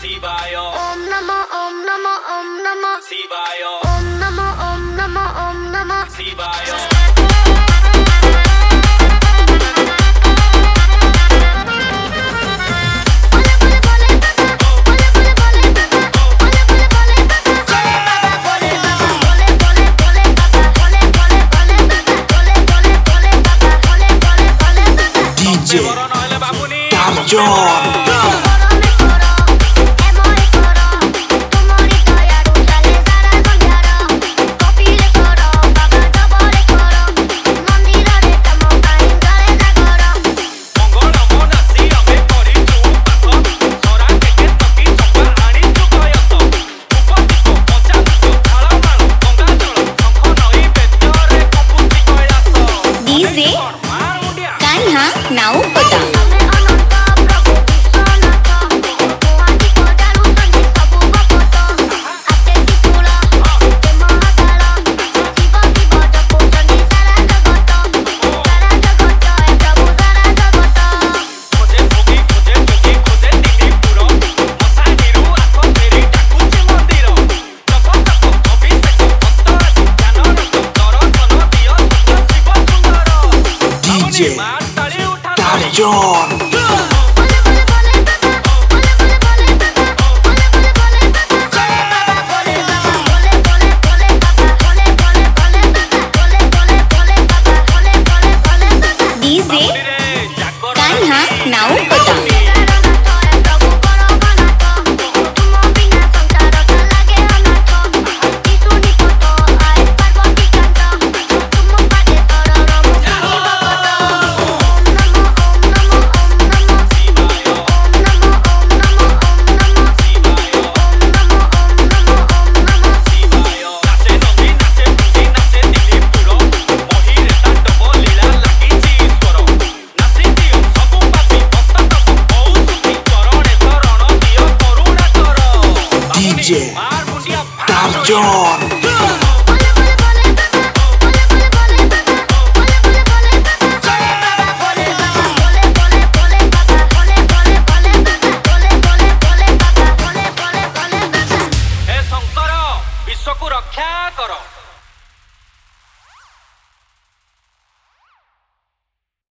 शिवाय ओम नमः ओम नमः ओम नमः शिवाय ओम नमः ओम नमः ओम नमः शिवाय DJ Tarjon. Now pata DJ Tarjon. DJ Kanha now pata DJ Tarjon. हे शंकर विश्व को रक्षा करो।